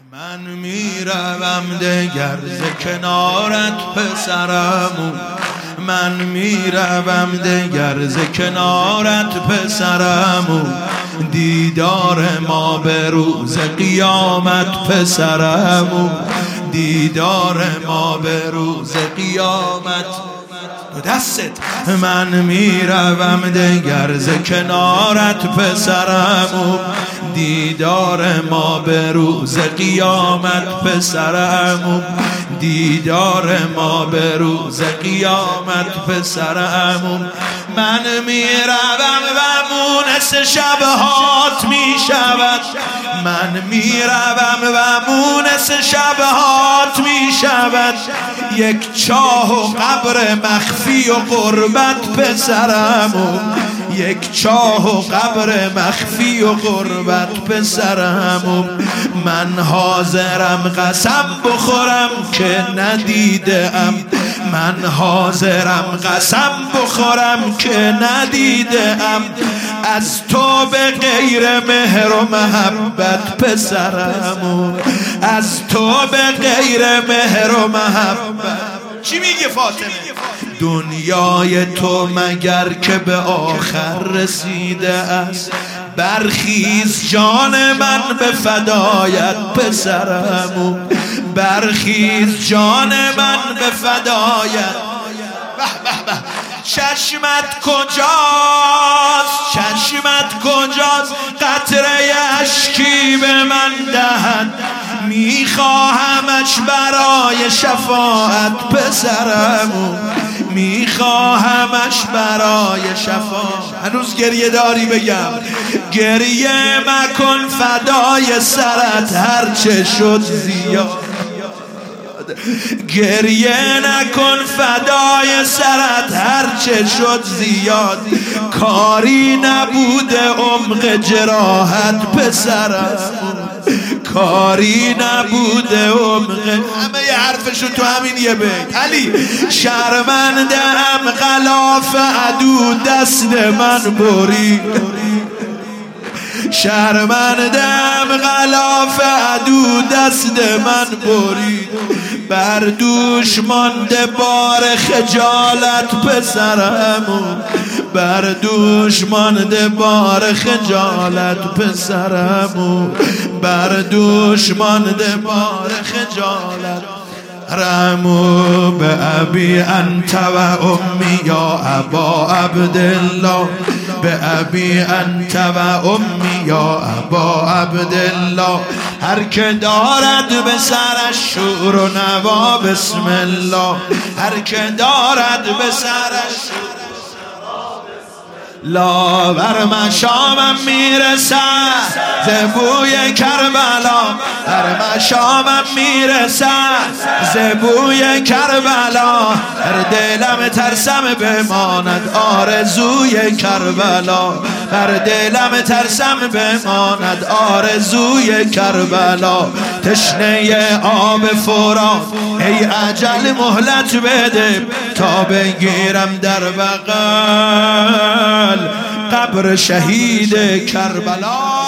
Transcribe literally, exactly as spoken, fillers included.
من میروم دگر ز کنارت پسرمو، من میروم دگر ز کنارت پسرمو، دیدار ما به روز قیامت پسرمو، دیدار ما به روز قیامت. دستت من میروم دگر ز کنارت پسرمو، دیدار ما به روز قیامت پسرمو، دیدار ما به روز قیامت پسرمو. من میروم و مونس شبهات میشود، من میروم و مونس شبهات میشود، یک چاه و قبر مخفی و غربت پسرمو، یک چاه و قبر مخفی و غربت پسرمو. من حاضرم قسم بخورم که ندیدم، من حاضرم قسم بخورم که ندیدم، از تو به غیر مهر و محبت پسرمو، از تو به غیر مهر و محبت. چی میگه فاطمه؟ دنیای تو مگر که به آخر رسیده است، برخیز جان من به فدایت پسرمو، برخیز جان من به فدایت. به به به چشمت کجاست، چشمت کجاست، قطره اشکی به من دهد، میخواهمش برای شفاعت پسرمو، میخواهمش برای شفاعت. هنوز گریه داری بگم؟ گریه مکن فدای سرت هرچه شد زیاد، گریه نکن فدای سرت هرچه شد زیاد، کاری نبوده عمق جراحت پسرمو، کاری نبوده عمق. همه ی حرفشو تو همین یه بیت. علی شرمنده ام غلاف عدو دست من برید، شرمندم غلاف عدو دست من برید، بر دوش مانده بار خجالت پسرمو، بر دوش مانده بار خجالت پسرمو، بر دوش مانده بار خجالت. رحمو به ابی انت و امی یا ابا عبدالله، به ابی انت و امی یا ابا عبدالله، هر که دارد به سرش شور و نوا بسم الله، هر که دارد به سرش شور لا بر مشامم میرسد ز بوی کربلا، بر مشامم میرسد ز بوی کربلا، در دلم ترسم بماند آرزوی کربلا، در دلم ترسم بماند آرزوی کربلا. تشنه آب فرات ای اجل مهلت بده، تا بگیرم در بغل قبر شهید کربلا.